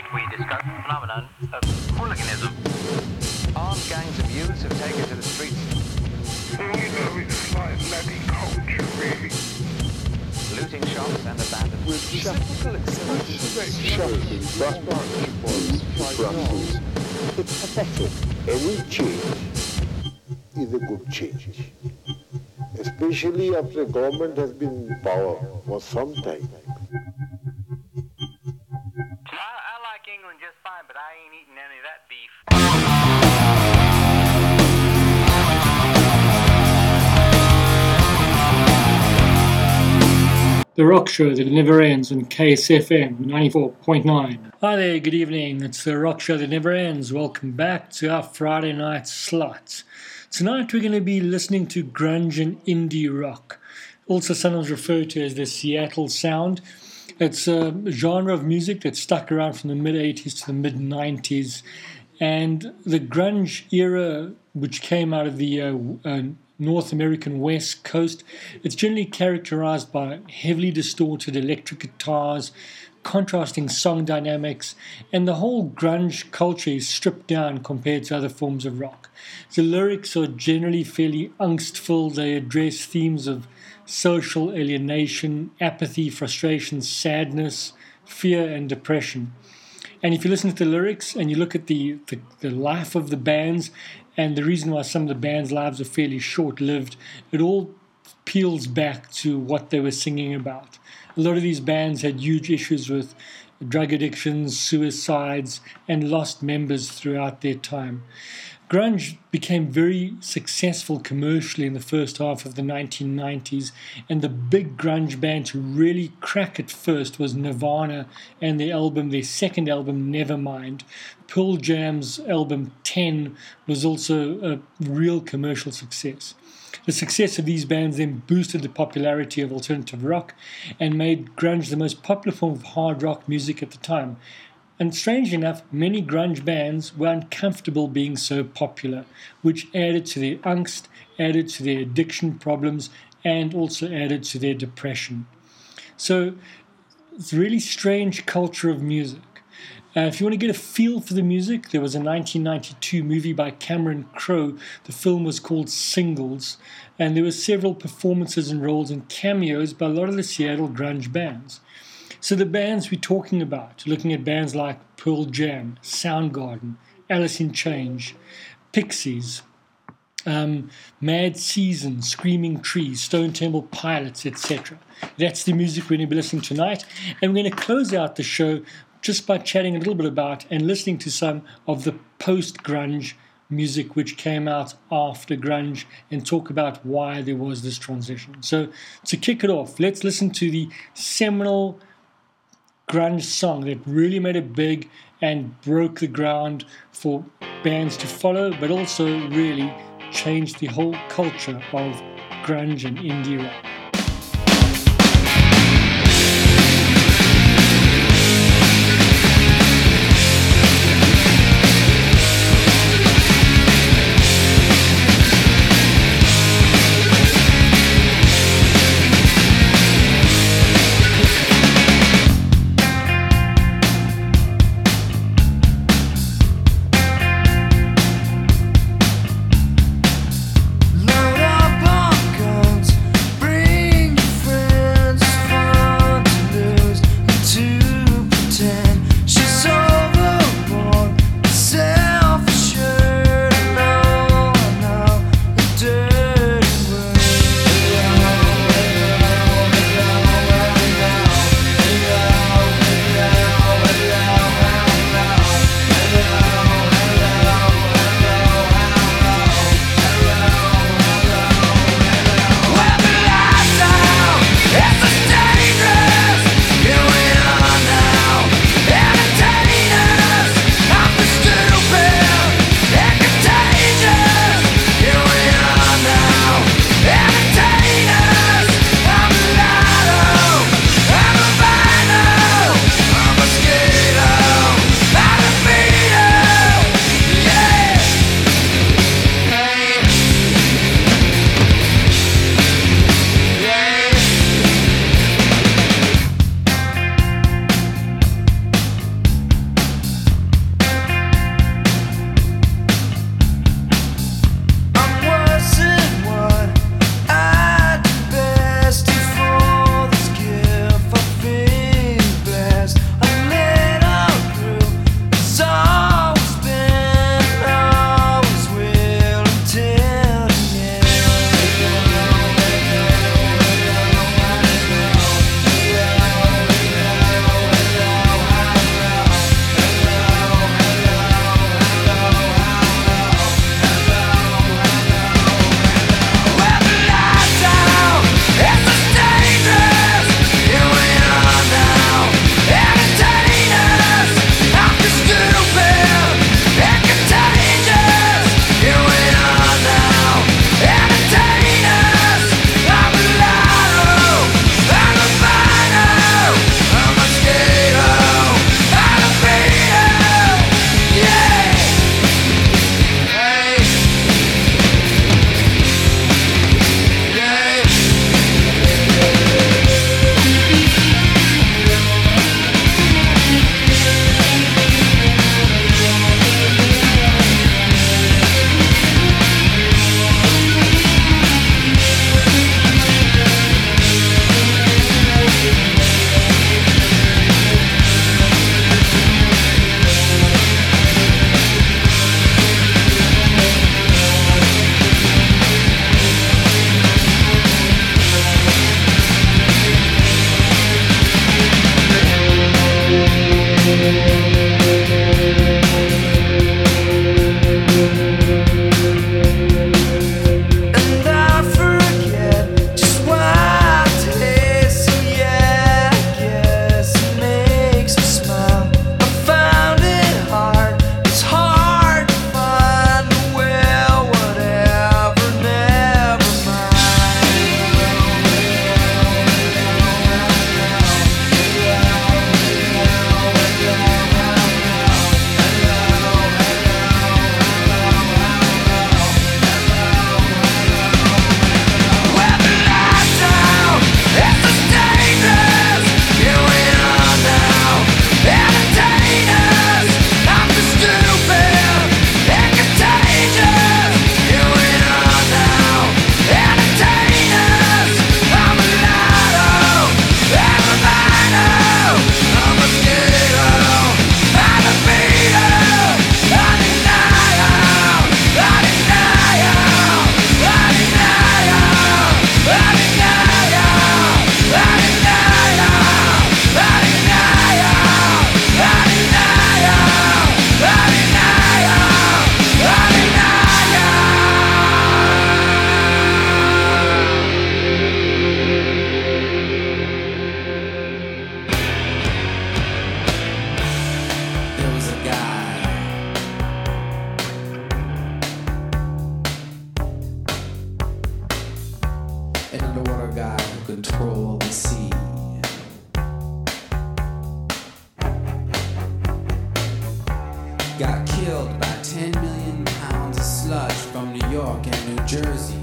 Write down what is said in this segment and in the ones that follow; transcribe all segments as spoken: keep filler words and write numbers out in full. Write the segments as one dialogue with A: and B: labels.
A: Tonight we discuss the phenomenon of hooliganism.
B: Armed gangs of youths have taken to the streets.
C: All you know is like bloody culture, really.
B: Looting shops and abandoned...
D: With typical exceptions, shocking, brussels, it's pathetic. Any change is a good change. Especially after the government has been in power for some time.
A: I, I like England just fine, but I ain't eating any of that beef.
E: The Rock Show that never ends on K S F M ninety-four point nine. Hi there, good evening. It's The Rock Show that never ends. Welcome back to our Friday night slot. Tonight we're going to be listening to grunge and indie rock, also sometimes referred to as the Seattle sound. It's a genre of music that stuck around from the mid-eighties to the mid-nineties, and the grunge era, which came out of the uh, uh, North American West Coast, it's generally characterized by heavily distorted electric guitars, contrasting song dynamics, and the whole grunge culture is stripped down compared to other forms of rock. The lyrics are generally fairly angst-filled. They address themes of social alienation, apathy, frustration, sadness, fear, and depression. And if you listen to the lyrics and you look at the, the, the life of the bands, and the reason why some of the bands' lives are fairly short-lived, it all peels back to what they were singing about. A lot of these bands had huge issues with drug addictions, suicides, and lost members throughout their time. Grunge became very successful commercially in the first half of the nineteen nineties, and the big grunge band to really crack it first was Nirvana and their album, their second album, Nevermind. Pearl Jam's album ten was also a real commercial success. The success of these bands then boosted the popularity of alternative rock and made grunge the most popular form of hard rock music at the time. And strangely enough, many grunge bands were uncomfortable being so popular, which added to their angst, added to their addiction problems, and also added to their depression. So it's a really strange culture of music. Uh, if you want to get a feel for the music, there was a nineteen ninety-two movie by Cameron Crowe. The film was called Singles, and there were several performances and roles and cameos by a lot of the Seattle grunge bands. So the bands we're talking about, looking at bands like Pearl Jam, Soundgarden, Alice in Chains, Pixies, um, Mad Season, Screaming Trees, Stone Temple Pilots, et cetera. That's the music we're going to be listening to tonight, and we're going to close out the show just by chatting a little bit about and listening to some of the post-grunge music which came out after grunge and talk about why there was this transition. So to kick it off, let's listen to the seminal grunge song that really made it big and broke the ground for bands to follow, but also really changed the whole culture of grunge and indie rock.
F: Load up on guns, bring got killed by ten million pounds of sludge from New York and New Jersey.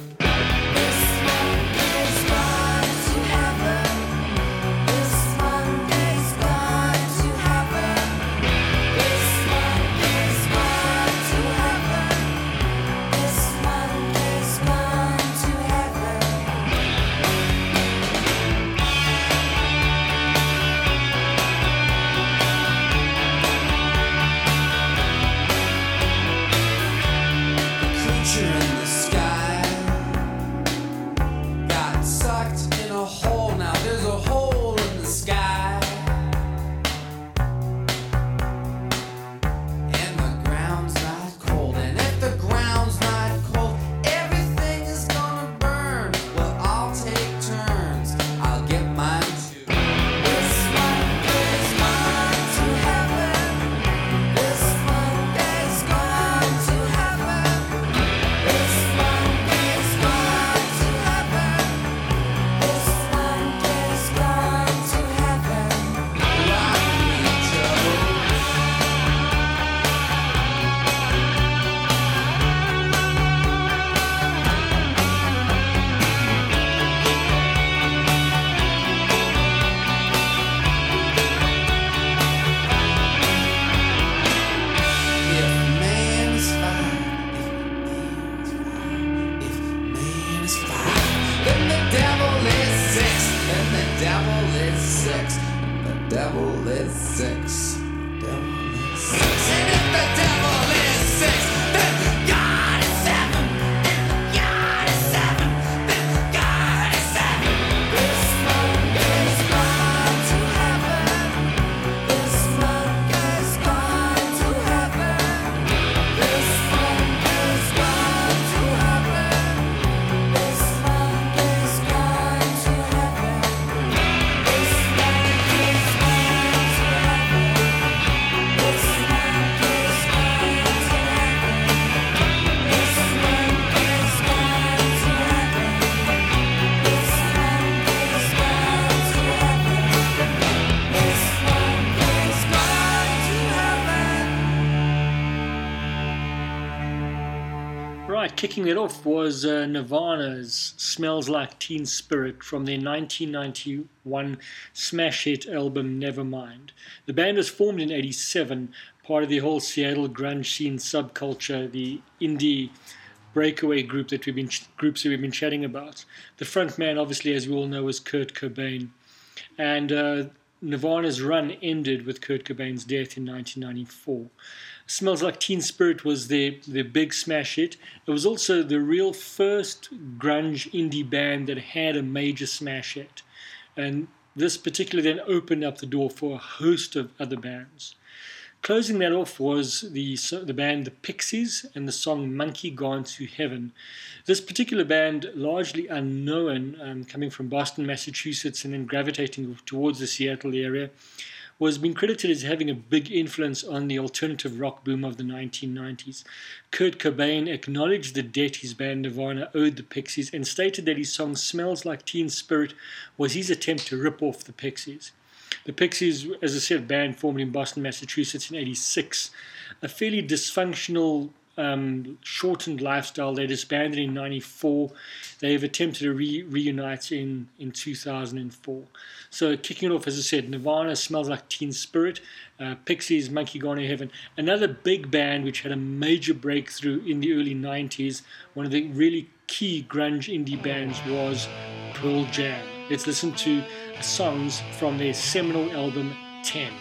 E: Kicking it off was uh, Nirvana's Smells Like Teen Spirit from their nineteen ninety-one smash hit album Nevermind. The band was formed in eighty-seven, part of the whole Seattle grunge scene subculture, the indie breakaway group that we've been groups that we've been chatting about. The front man, obviously, as we all know, was Kurt Cobain. And uh, Nirvana's run ended with Kurt Cobain's death in nineteen ninety-four. Smells Like Teen Spirit was their, their big smash hit. It was also the real first grunge indie band that had a major smash hit. And this particularly then opened up the door for a host of other bands. Closing that off was the, the band The Pixies and the song Monkey Gone to Heaven. This particular band, largely unknown, um, coming from Boston, Massachusetts, and then gravitating towards the Seattle area, was being credited as having a big influence on the alternative rock boom of the nineteen nineties. Kurt Cobain acknowledged the debt his band Nirvana owed the Pixies and stated that his song Smells Like Teen Spirit was his attempt to rip off the Pixies. The Pixies, as I said, band formed in Boston, Massachusetts in eighty-six. A fairly dysfunctional, um, shortened lifestyle. They disbanded in ninety-four. They've attempted to re- reunite in, in two thousand four. So kicking it off, as I said, Nirvana, Smells Like Teen Spirit, uh, Pixies, Monkey Gone to Heaven. Another big band which had a major breakthrough in the early nineties. One of the really key grunge indie bands was Pearl Jam. Let's listen to songs from their seminal album, ten.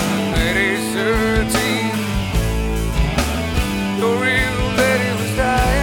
G: The real lady was dying.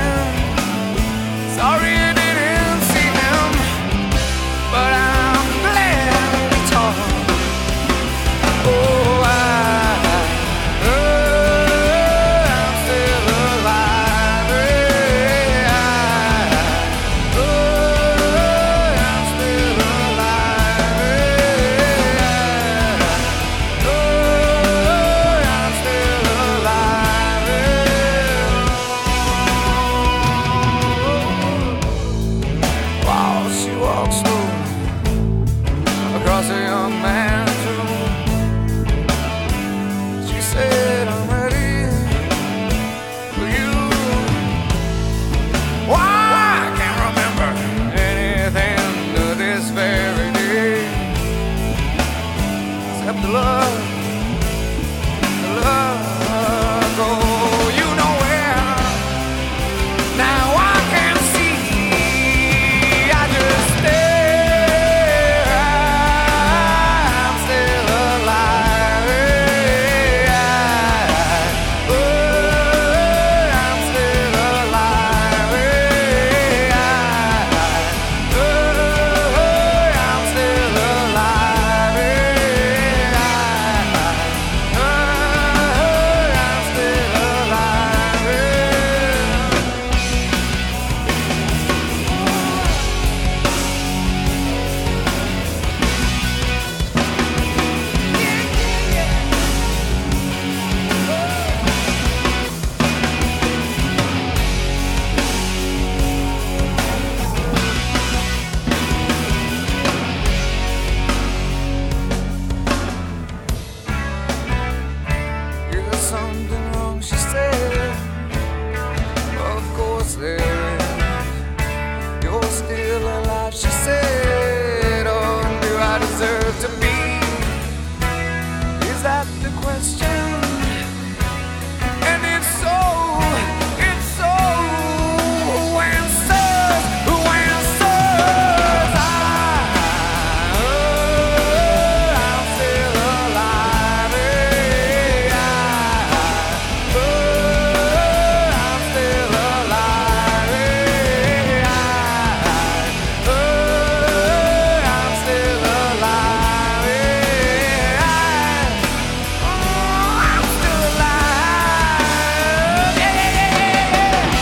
G: Is there something wrong? She said, of course there is. You're still alive, she said. Oh, do I deserve to be? Is that the question? And it's so, it's so. Who answers? Who answers? I, oh, I'm still alive. Hey, I, oh, I'm still alive. Hey, I, oh, I'm still alive. Hey, I, oh, I'm still alive. Yeah, yeah, yeah, yeah, yeah.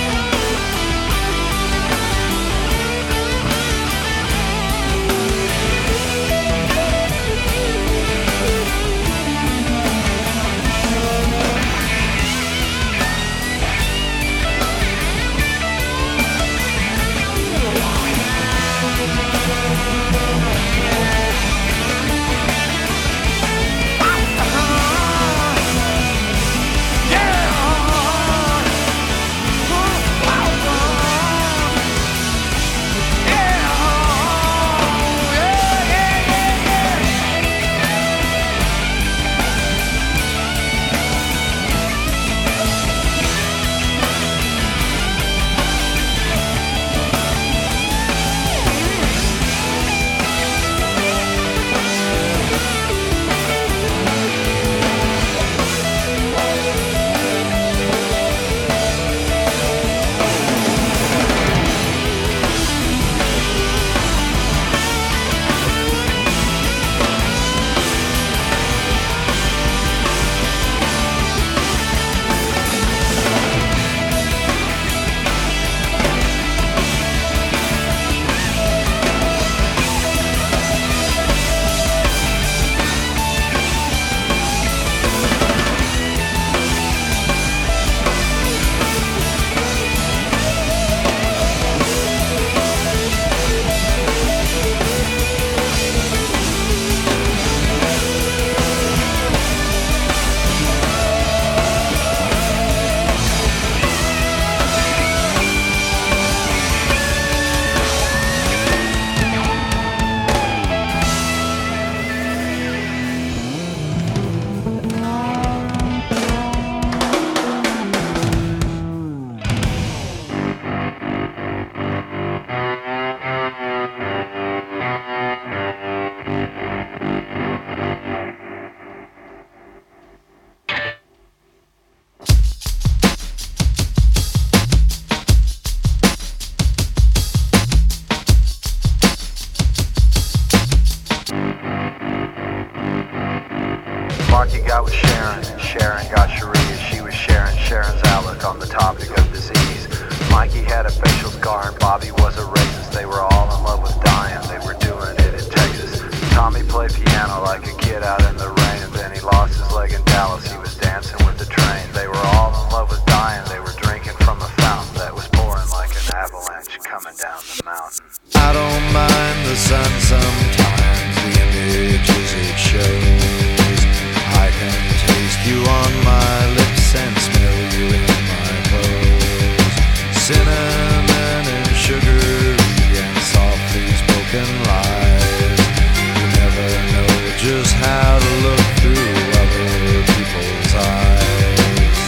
H: Marky got with Sharon, and Sharon got Sharia. She was sharing Sharon's outlook on the topic of disease. Mikey had a facial scar and Bobby was a racist. They were all in love with dying, they were doing it in Texas. Tommy played piano like a kid out in the rain, and then he lost his leg in Dallas. He was dancing with the train. They were all in love with dying, they were drinking from a fountain that was pouring like an avalanche coming down the mountain.
G: I don't mind the sun sometimes, the images it shows. I can taste you on my lips and smell you in my clothes. Cinnamon and sugar and softly spoken lies. You never know just how to look through other people's eyes.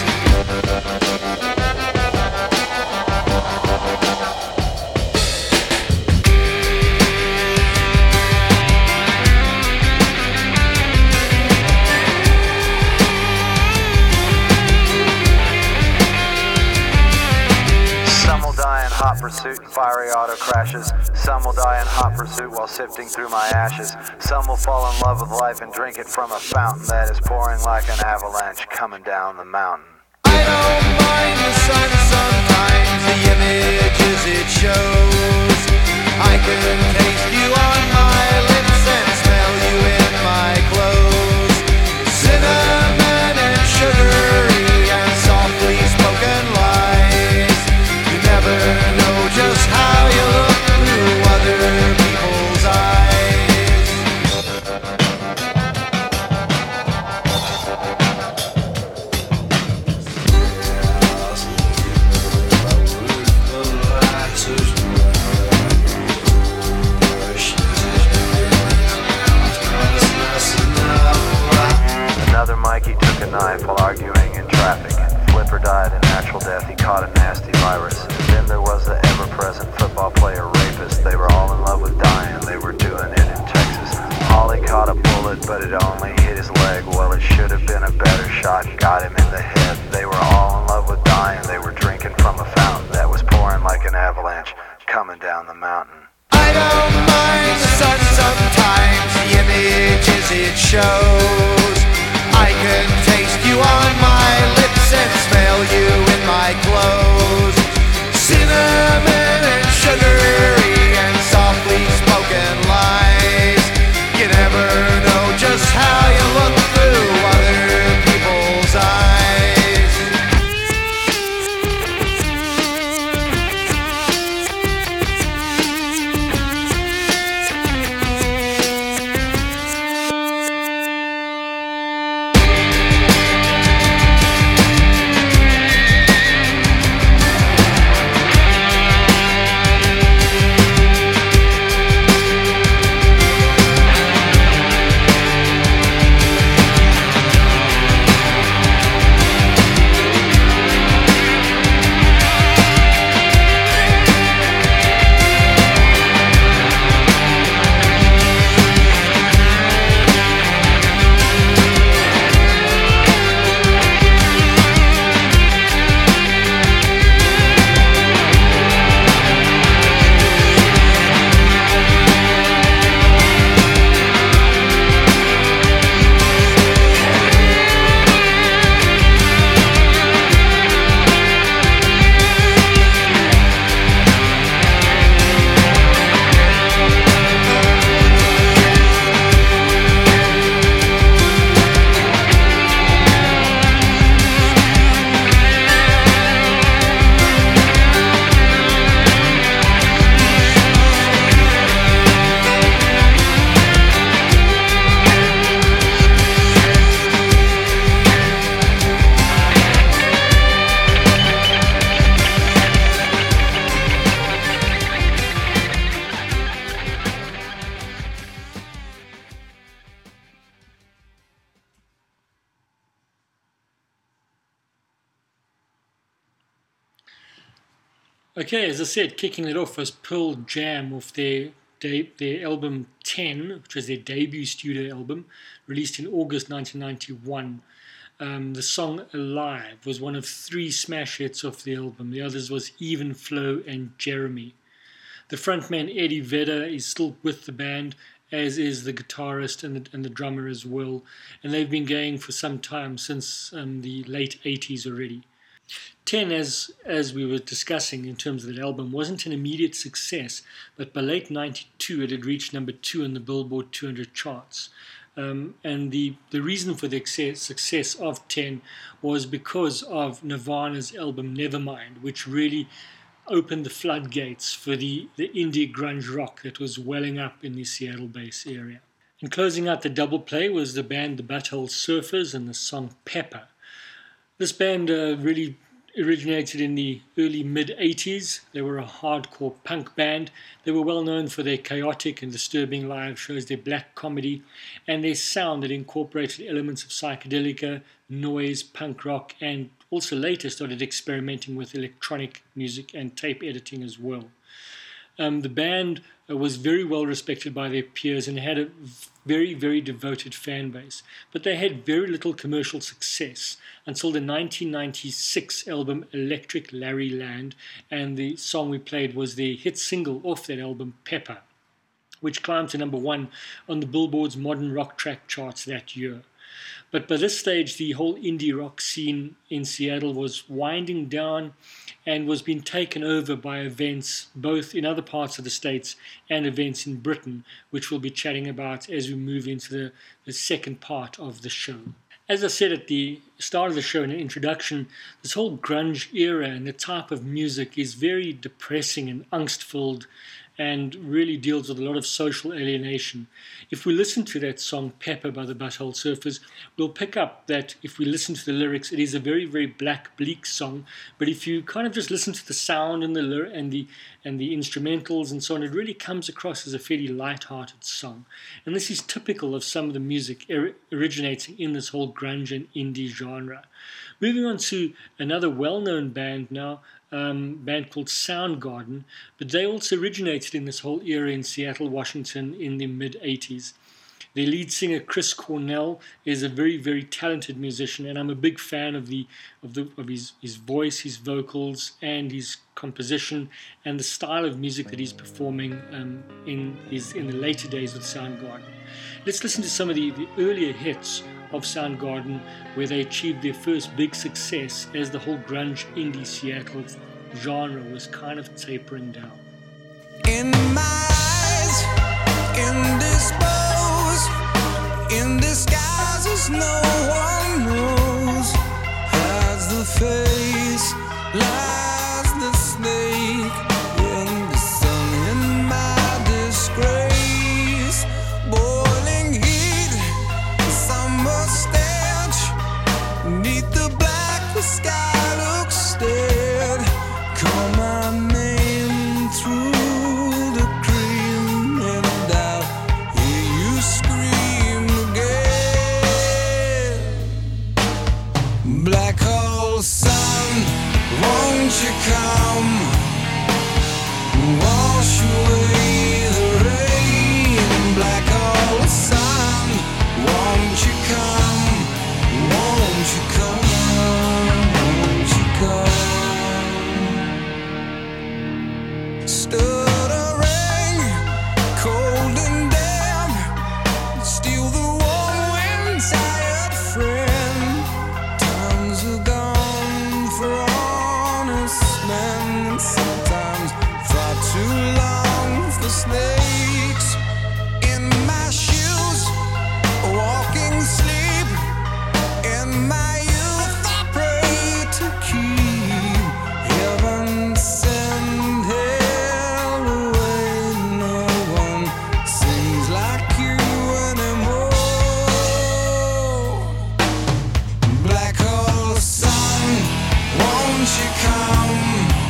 H: Hot pursuit and fiery auto crashes. Some will die in hot pursuit while sifting through my ashes. Some will fall in love with life and drink it from a fountain that is pouring like an avalanche coming down the mountain.
G: I don't mind the sun sometimes, the images it shows. I can taste you on my lips and smell you in my clothes. Cinnamon and sugary and softly spoken lies. You never know just how you look through other people's eyes.
H: running in traffic. Flipper died a natural death, he caught a nasty virus. Then there was the ever-present football player rapist. They were all in love with dying, they were doing it in Texas. Holly caught a bullet, but it only hit his leg. Well, it should have been a better shot, got him in the head. They were all in love with dying, they were drinking from a fountain that was pouring like an avalanche, coming down the mountain.
G: I don't mind the sun sometimes, the images it shows. I can taste you on my lips and smell you in my clothes. Cinnamon and sugary and softly spoken lies. You never know just how you look through other people's eyes.
E: Okay, as I said, kicking it off was Pearl Jam with their de- their album ten, which was their debut studio album, released in August nineteen ninety-one. Um, the song Alive was one of three smash hits off the album. The others was Even Flow and Jeremy. The frontman Eddie Vedder is still with the band, as is the guitarist and the, and the drummer as well. And they've been going for some time, since um, the late eighties already. ten, as as we were discussing in terms of that album, wasn't an immediate success, but by late ninety-two it had reached number two in the Billboard two hundred charts. Um, and the, the reason for the success, success of ten was because of Nirvana's album Nevermind, which really opened the floodgates for the, the indie grunge rock that was welling up in the Seattle-based area. And closing out the double play was the band The Butthole Surfers and the song Pepper. This band uh, really originated in the early mid-eighties. They were a hardcore punk band. They were well known for their chaotic and disturbing live shows, their black comedy, and their sound that incorporated elements of psychedelica, noise, punk rock, and also later started experimenting with electronic music and tape editing as well. Um, the band uh, was very well respected by their peers and had a very, very devoted fan base. But they had very little commercial success until the nineteen ninety-six album Electric Larry Land, and the song we played was their hit single off that album, Pepper, which climbed to number one on the Billboard's modern rock track charts that year. But by this stage, the whole indie rock scene in Seattle was winding down and was being taken over by events both in other parts of the States and events in Britain, which we'll be chatting about as we move into the, the second part of the show. As I said at the start of the show in an introduction, this whole grunge era and the type of music is very depressing and angst-filled, and really deals with a lot of social alienation. If we listen to that song Pepper by the Butthole Surfers, we'll pick up that if we listen to the lyrics, it is a very, very black, bleak song. But if you kind of just listen to the sound and the lyr- and the and the instrumentals and so on, it really comes across as a fairly light-hearted song. And this is typical of some of the music er- originating in this whole grunge and indie genre. Moving on to another well-known band now, um, band called Soundgarden, but they also originated in this whole era in Seattle, Washington in the mid-eighties. Their lead singer Chris Cornell is a very, very talented musician, and I'm a big fan of the of the of his, his voice, his vocals, and his composition, and the style of music that he's performing um, in his in the later days with Soundgarden. Let's listen to some of the, the earlier hits of Soundgarden, where they achieved their first big success as the whole grunge indie Seattle genre was kind of tapering down.
I: In my eyes, indisposed, in disguises no one knows, hides the face, lies the snake, in the sun, in my disgrace, boiling heat, summer stench, neath the black, the sky looks dead, call my name through sun, won't you come, wash away the rain, black hole sun, won't you come, won't you come, won't you come, stuttering, cold and damp, steal the warm wind, tired friend, tons of gone men, sometimes far too long for snakes. In my shoes, walking sleep. In my youth, I pray to keep heaven send hell away. No one sings like you anymore. Black hole sun, won't you come?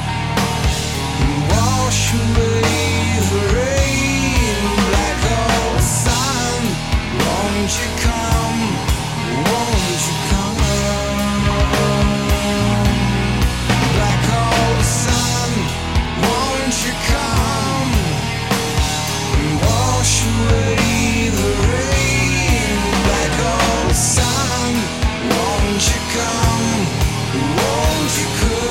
I: Wash away the rain, black hole sun, won't you come, won't you come? Black hole sun, won't you come, wash away the rain, black hole sun, won't you come, won't you come?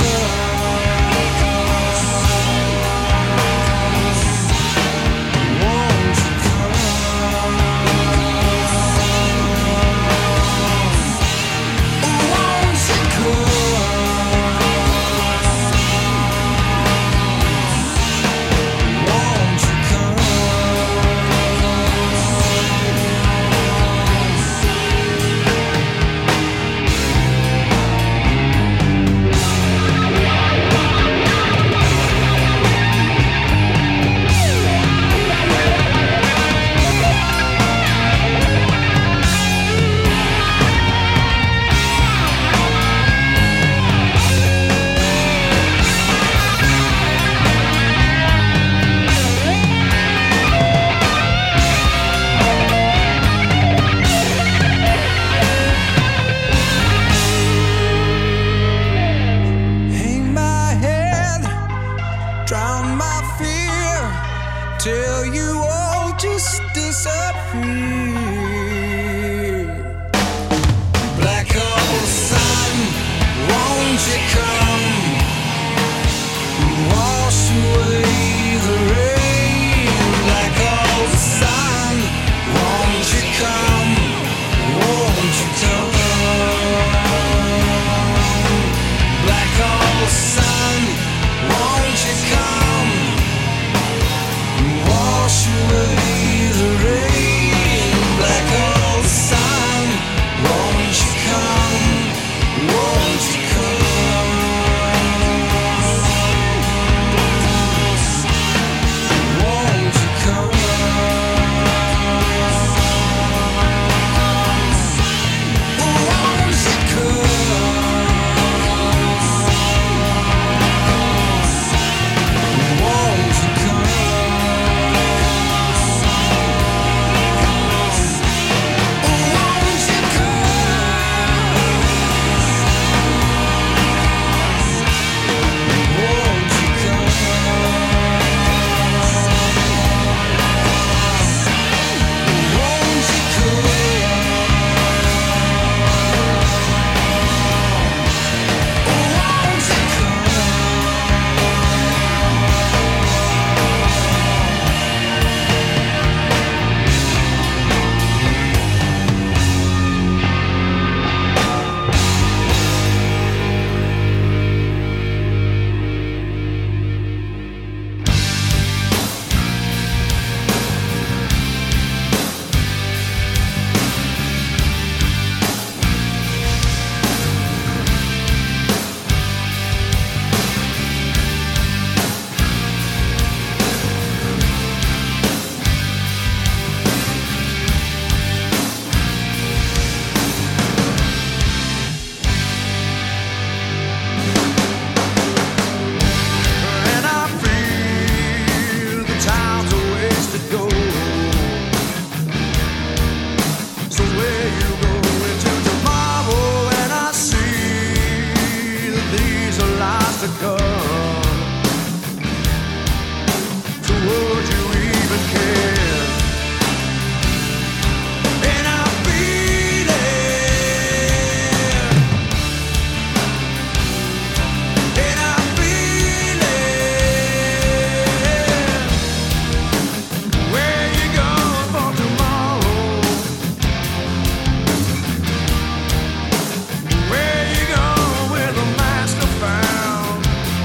I: Till you all just disappear. Black hole sun, won't you come, wash away the rain. Black hole sun, won't you come, won't you come? Black hole sun, won't you come, wash away the rain, black hole sun, won't you come, won't you come? to come. So would you even care? And I feel it. And I feel it. Where you going for tomorrow? Where you going with a master found?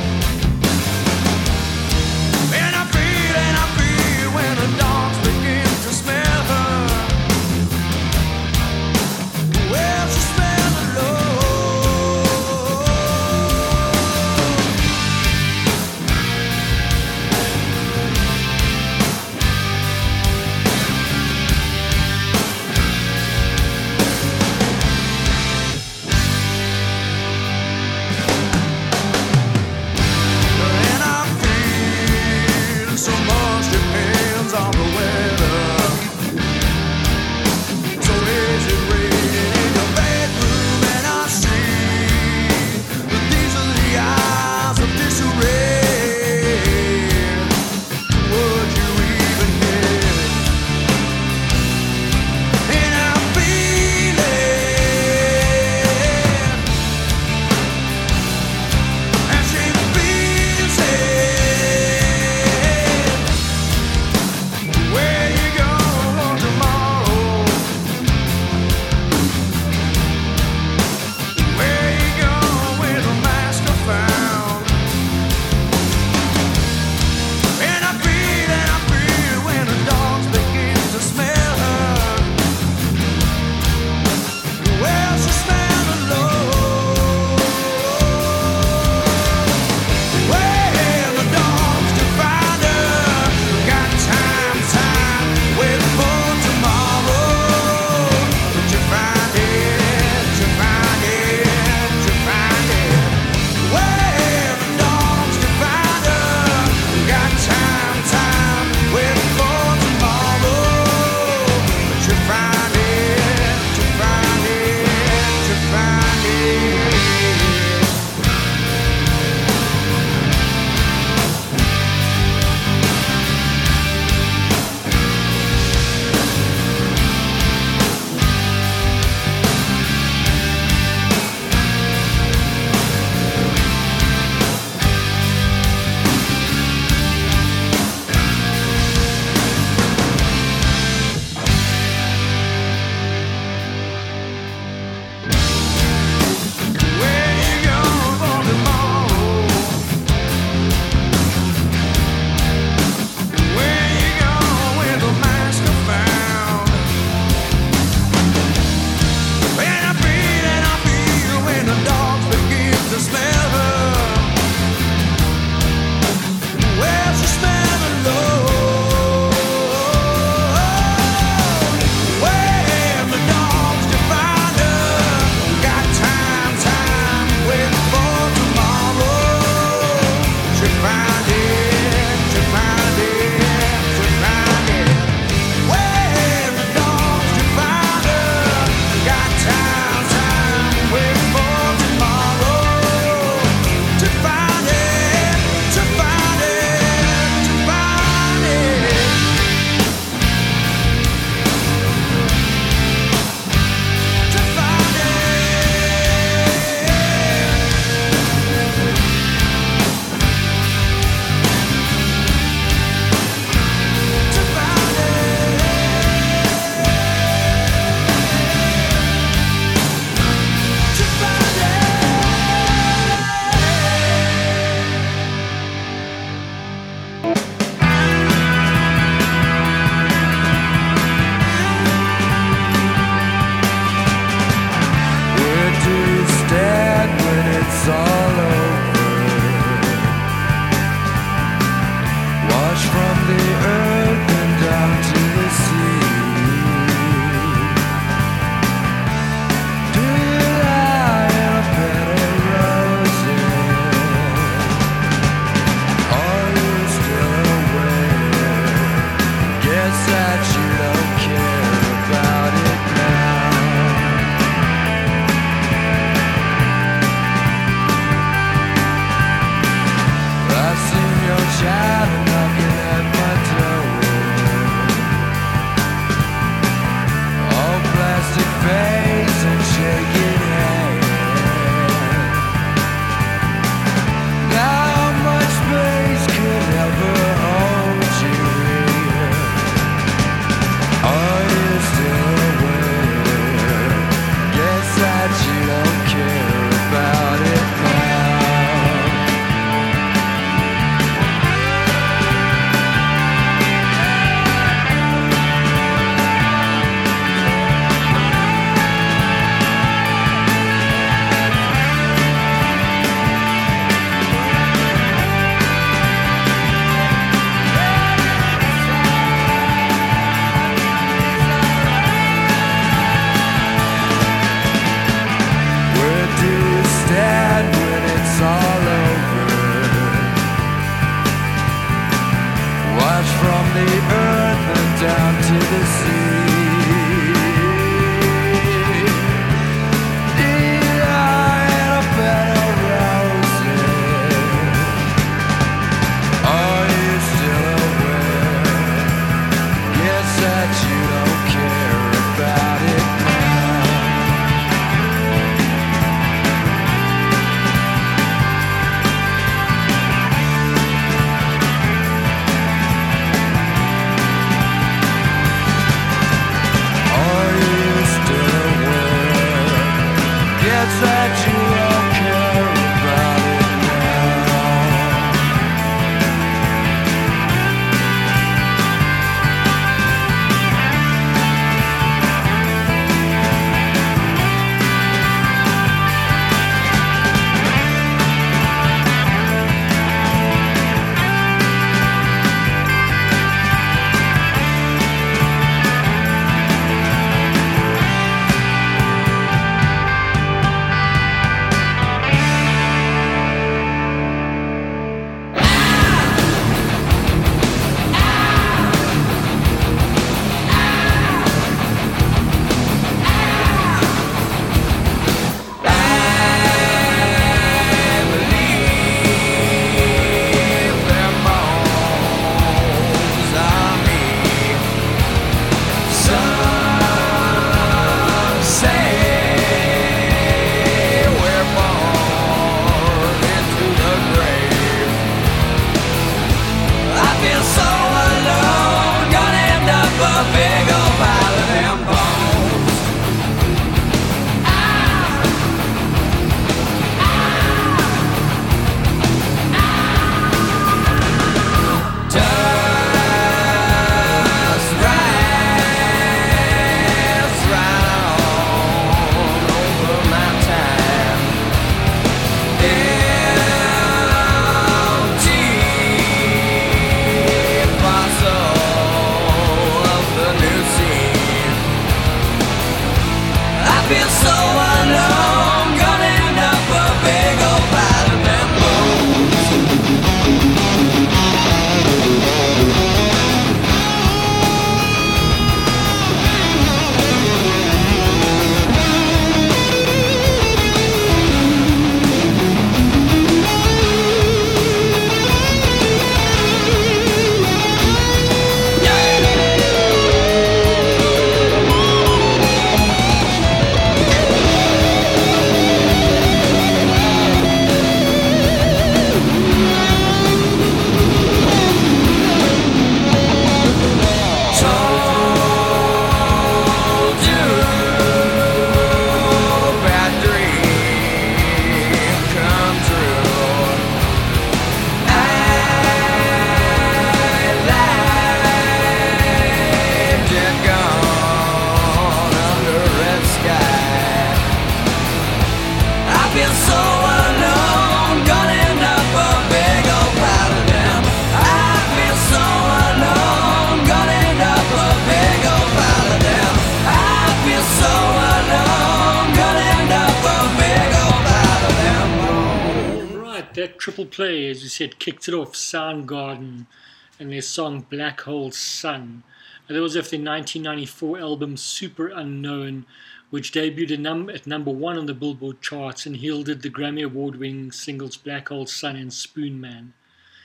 E: right, that triple play, as we said, kicked it off, Soundgarden and their song Black Hole Sun. And that was off their nineteen ninety-four album Super Unknown, which debuted at, num- at number one on the Billboard charts and yielded the Grammy Award-winning singles Black Hole Sun and Spoon Man.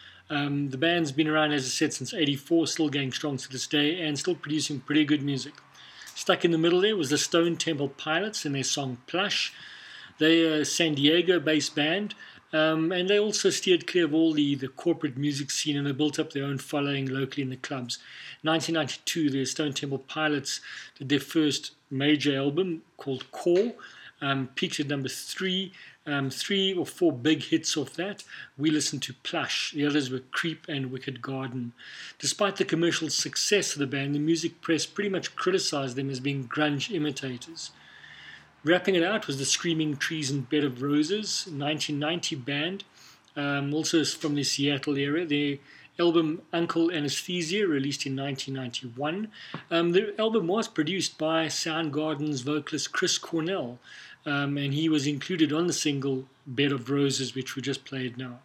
E: Um, the band's been around, as I said, since eighty-four, still going strong to this day and still producing pretty good music. Stuck in the middle there was the Stone Temple Pilots and their song Plush. They're a San Diego-based band, um, and they also steered clear of all the, the corporate music scene, and they built up their own following locally in the clubs. nineteen ninety-two, the Stone Temple Pilots did their first major album called Core, um, peaked at number three. Um, three or four big hits off that. We listened to Plush. The others were Creep and Wicked Garden. Despite the commercial success of the band, the music press pretty much criticized them as being grunge imitators. Wrapping it out was the Screaming Trees and Bed of Roses, nineteen ninety band, um, also from the Seattle area. Their album Uncle Anesthesia, released in nineteen ninety-one. Um, the album was produced by Soundgarden's vocalist Chris Cornell, um, and he was included on the single Bed of Roses, which we just played now.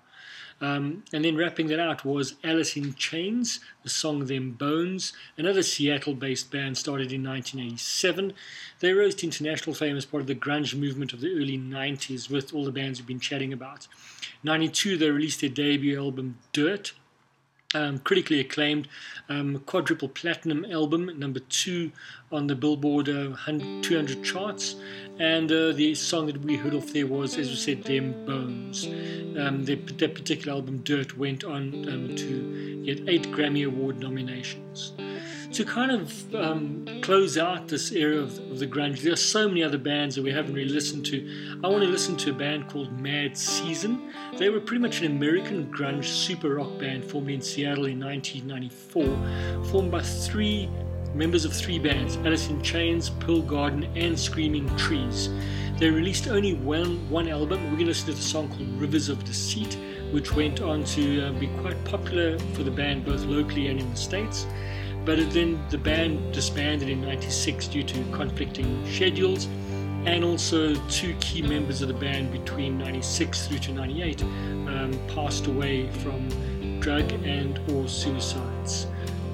E: Um, and then wrapping that out was Alice in Chains, the song Them Bones, another Seattle-based band started in nineteen eighty-seven. They rose to international fame as part of the grunge movement of the early nineties with all the bands we've been chatting about. ninety-two, they released their debut album Dirt, um, critically acclaimed, um, quadruple platinum album, number two on the Billboard uh, two hundred charts. And uh, the song that we heard off there was, as we said, Them Bones. Um, the, that particular album, Dirt, went on um, to get eight Grammy Award nominations. To kind of um, close out this era of, of the grunge, there are so many other bands that we haven't really listened to. I want to listen to a band called Mad Season. They were pretty much an American grunge super rock band formed in Seattle in nineteen ninety-four, formed by three members of three bands, Alice in Chains, Pearl Garden, and Screaming Trees. They released only one, one album. We're going to listen to the song called Rivers of Deceit, which went on to uh, be quite popular for the band both locally and in the States. But then the band disbanded in ninety-six due to conflicting schedules, and also two key members of the band between ninety-six through to ninety-eight um, passed away from drug and or suicides.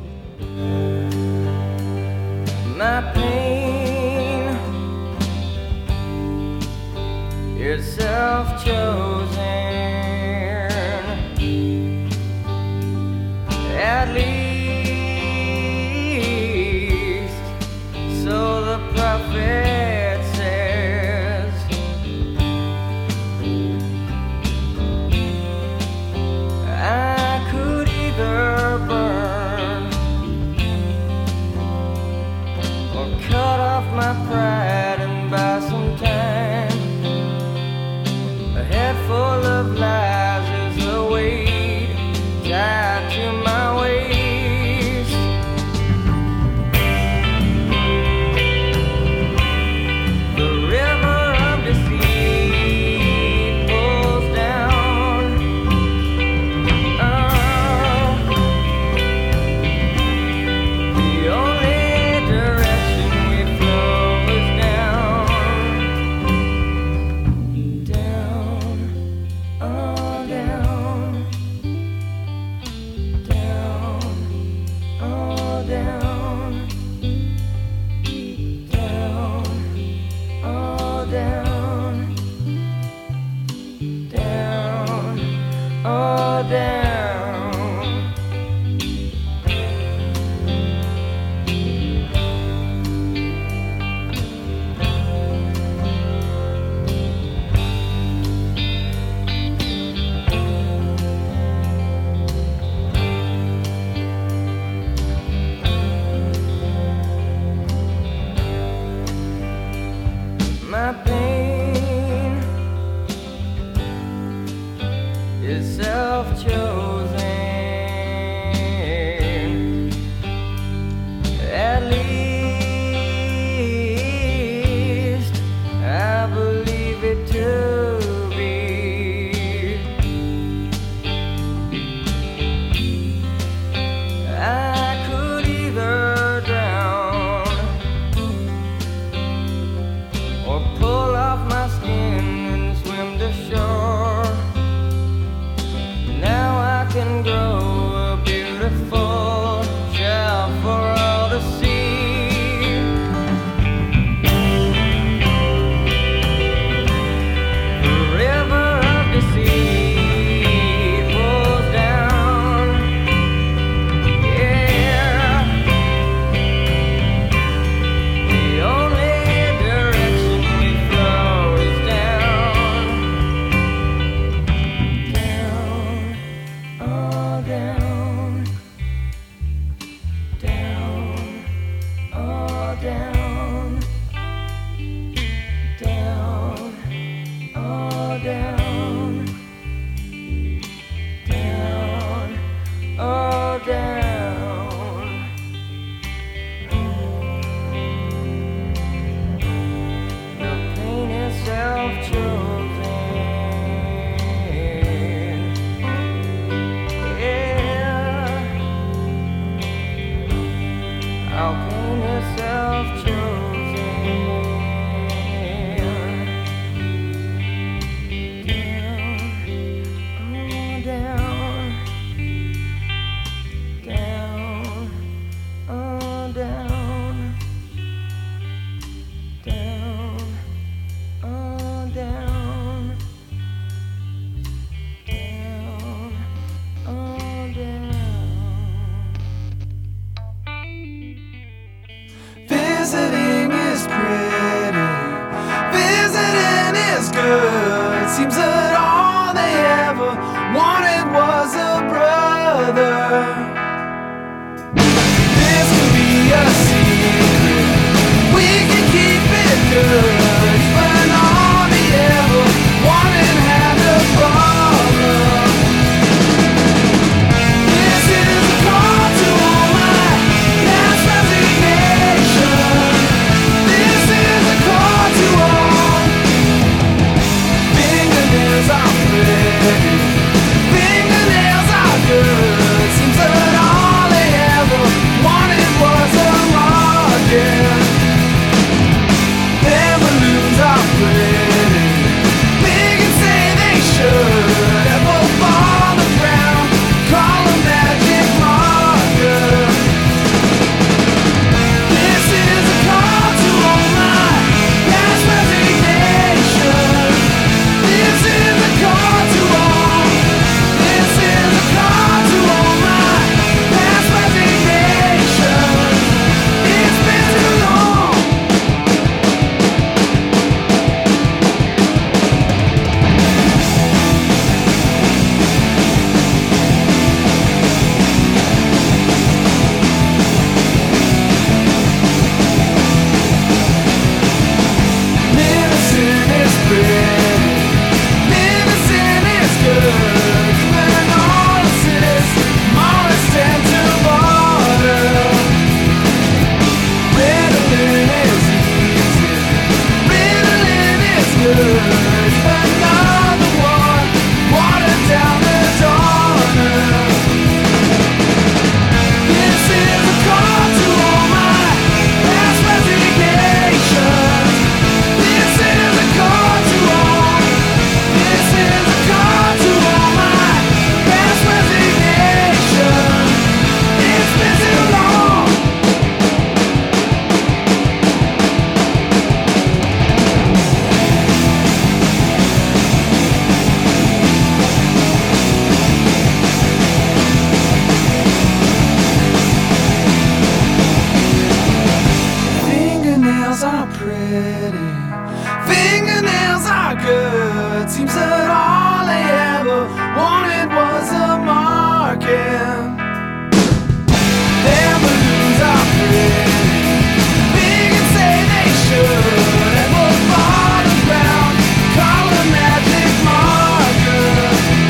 J: My pain is self-chosen, at least so the prophet says. I could either burn cut off my pride and buy some time. A head full of lies is a weight tied to my waist. The river of deceit pulls down. Oh, the only direction my pain is self-chosen, at least I believe it to be. I could either drown or pull off my skin and swim to shore.
F: Seems that all they ever wanted was a brother. This could be a secret, we can keep it good, but all they ever wanted had a problem. This is a call to all my past resignation. This is a call to all. Fingernails are pretty, fingernails are good. Seems that all they ever wanted was a market. Their balloons are pretty, big and say they should, and will fall the ground, call a magic marker. This is a call to all my past resignation. This is a call to all. This is a call to all my past resignation. It's been too long. Medicine is pretty, medicine is good, but all is more than to water. Ritalin is easy, Ritalin is good, but another one watered down the donor. This is a call to all my past resignations. This is a call to all. This is a call to all my past resignations. It's been too long. Fingernails are pretty, fingernails are good. Seems that all they ever wanted was a market. Their balloons are pretty, big and say they should, and will fall the ground, call a magic marker.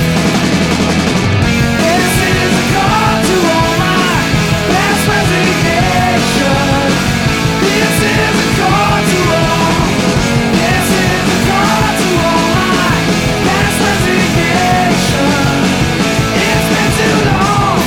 F: This is a call to all my past resignation. This is a call to all. This is a call to all my past resignation. It's been too long.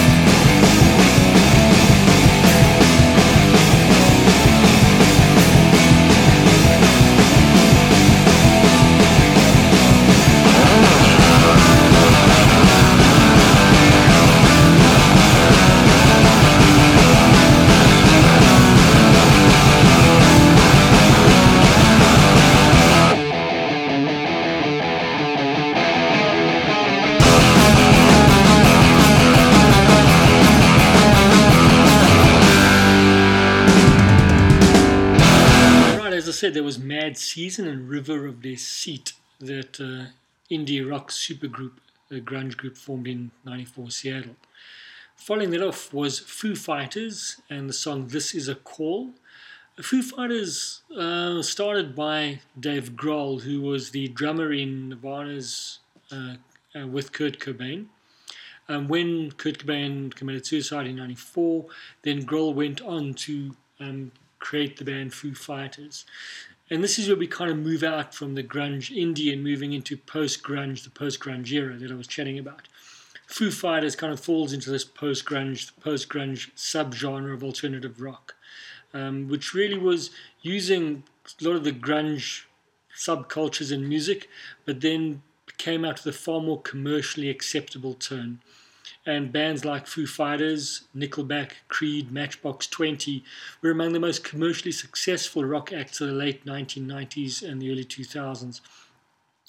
E: Right, as I said, there was Mad Season and River of Deceit, that uh, indie rock supergroup, a grunge group formed in ninety-four Seattle. Following that off was Foo Fighters and the song This Is a Call. Foo Fighters uh, started by Dave Grohl, who was the drummer in Nirvana's uh, uh, with Kurt Cobain. Um, when Kurt Cobain committed suicide in ninety-four, then Grohl went on to um, create the band Foo Fighters. And this is where we kind of move out from the grunge indie and moving into post-grunge, the post-grunge era that I was chatting about. Foo Fighters kind of falls into this post-grunge, post-grunge subgenre of alternative rock, um, which really was using a lot of the grunge subcultures in music, but then came out with a far more commercially acceptable tone. And bands like Foo Fighters, Nickelback, Creed, Matchbox twenty were among the most commercially successful rock acts of the late nineteen nineties and the early two thousands.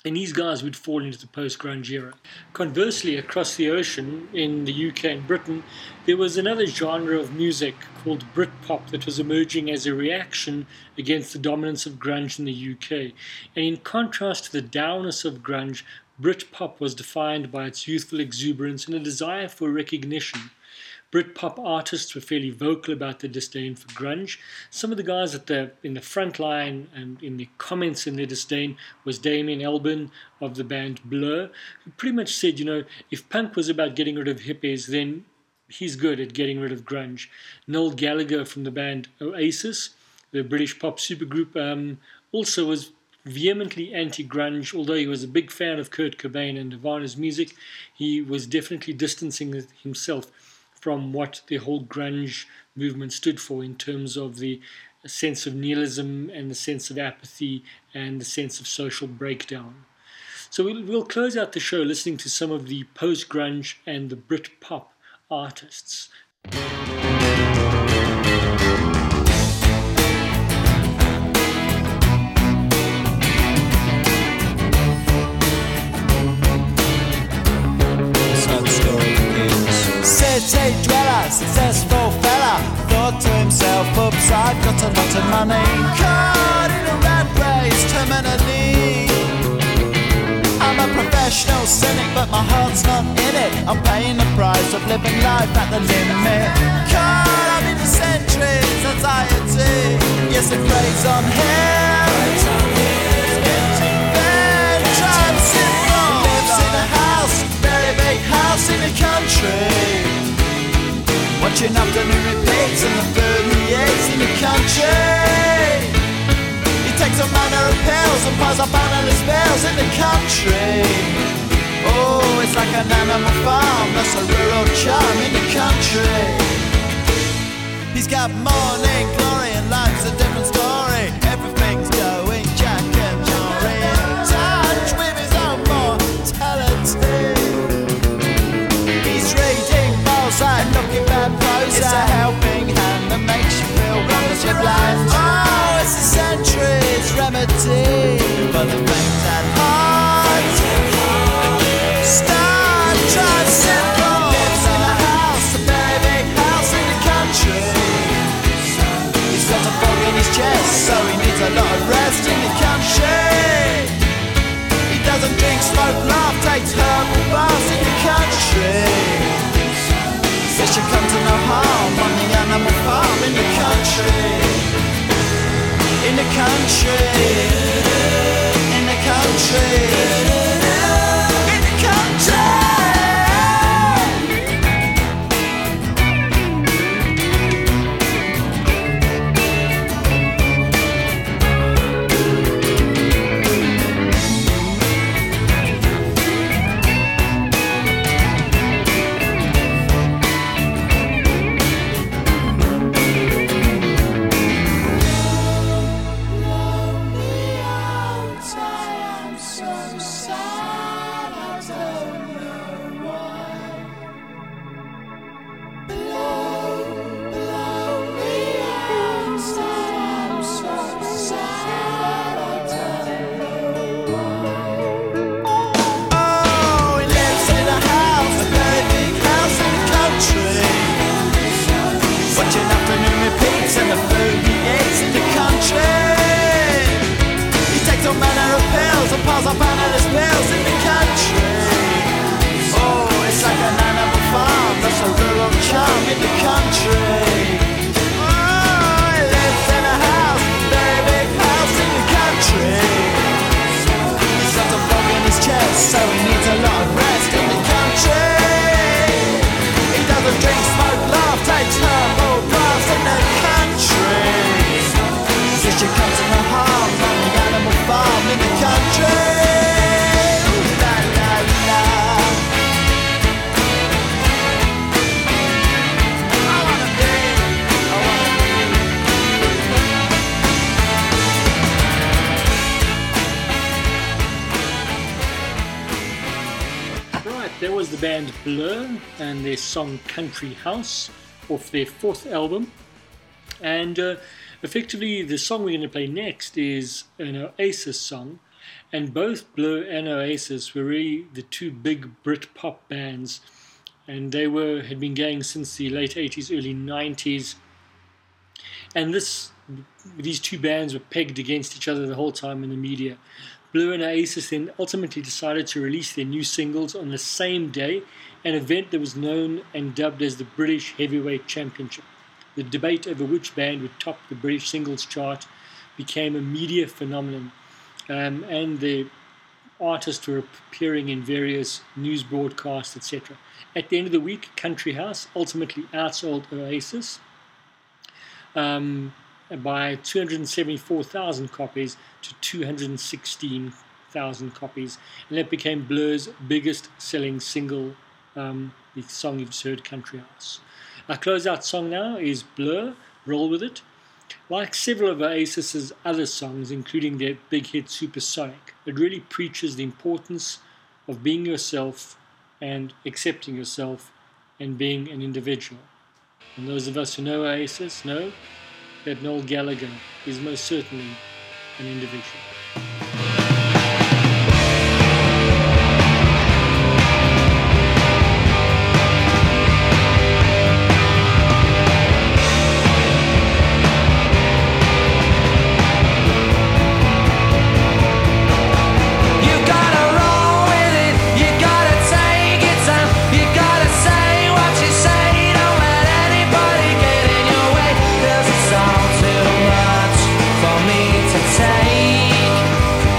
E: and these guys would fall into the post-grunge era. Conversely, across the ocean in the U K and Britain, there was another genre of music called Britpop that was emerging as a reaction against the dominance of grunge in the U K. And in contrast to the dourness of grunge, Britpop was defined by its youthful exuberance and a desire for recognition. Britpop artists were fairly vocal about their disdain for grunge. Some of the guys at the in the front line and in the comments in their disdain was Damien Albarn of the band Blur, who pretty much said, you know, if punk was about getting rid of hippies, then he's good at getting rid of grunge. Noel Gallagher from the band Oasis, the British pop supergroup, um, also was vehemently anti-grunge. Although he was a big fan of Kurt Cobain and Nirvana's music, he was definitely distancing himself from what the whole grunge movement stood for in terms of the sense of nihilism and the sense of apathy and the sense of social breakdown. So we'll, we'll close out the show listening to some of the post-grunge and the Britpop artists.
F: City dweller, successful fella, thought to himself, oops, I've got a lot of money. Caught in a rat race, terminally. I'm a professional cynic, but my heart's not in it. I'm paying the price of living life at the limit. Caught up in the centuries, anxiety. Yes, it preys on him. Empty bed, transcendent. Lives in a house, very big house in the country. Watching afternoon repeats and the food he eats in the country. He takes a manner of pills and piles up analyst bills in the country. Oh, it's like an animal farm, that's a rural charm in the country. He's got morning glory and life's a different story. Everything's going Jack and Jory, in touch with his own mortality. He's reading Mozart and looking bad prose. It's a helping hand that makes you feel wonderfully blind. Oh, it's a century's remedy for the faint at heart. Star tricycle lives in a house, a very big house in the country. He's got a fog in his chest, so he needs a lot of rest in the country. He doesn't drink, smoke, laugh, takes herbal baths in the country. Says you come to no harm on the animal farm in the country. In the country. In the country. In the country.
E: That was the band Blur and their song Country House off their fourth album. And uh, effectively the song we're going to play next is an Oasis song. And both Blur and Oasis were really the two big Brit pop bands, and they were had been going since the late eighties, early nineties. And this these two bands were pegged against each other the whole time in the media. Blur and Oasis then ultimately decided to release their new singles on the same day, an event that was known and dubbed as the British Heavyweight Championship. The debate over which band would top the British singles chart became a media phenomenon, um, and the artists were appearing in various news broadcasts, et cetera. At the end of the week, Country House ultimately outsold Oasis um, by two hundred seventy-four thousand copies to two hundred sixteen thousand copies, and that became Blur's biggest selling single, um, the song you've just heard, Country House. Our closeout song now is Blur, Roll With It. Like several of Oasis's other songs, including their big hit Supersonic, it really preaches the importance of being yourself and accepting yourself and being an individual. And those of us who know Oasis know that Noel Gallagher is most certainly an individual.
F: For me to take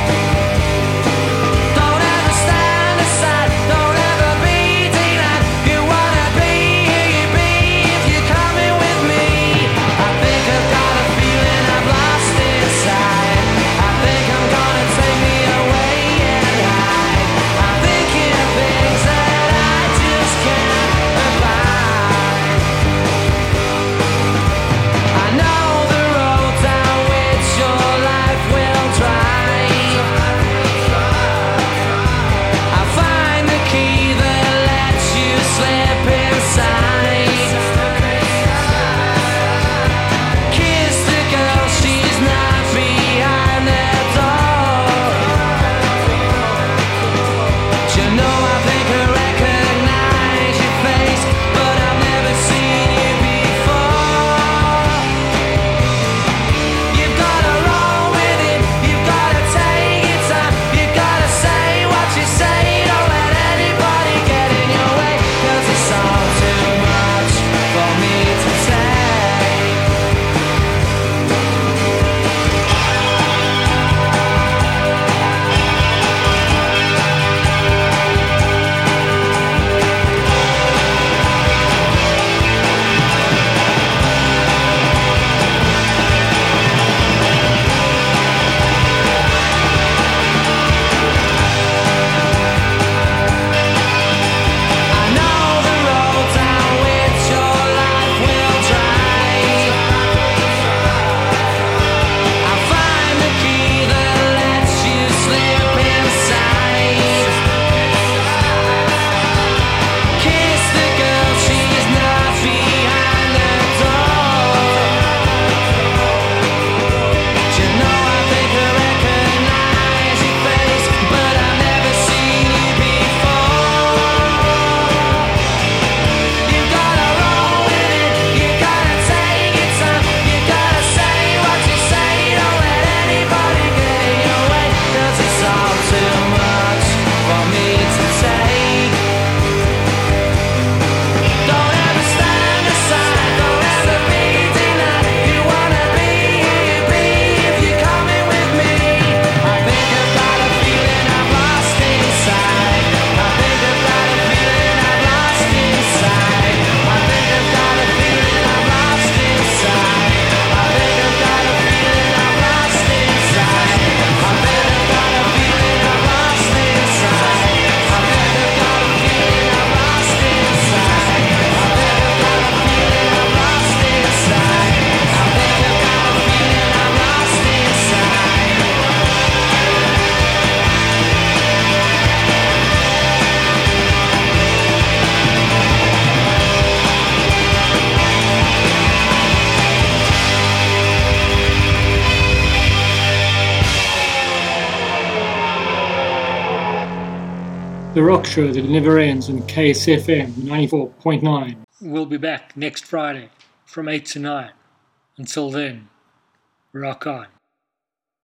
E: The rock show that never ends on K S F M ninety-four point nine. We'll be back next Friday from eight to nine. Until then, rock on.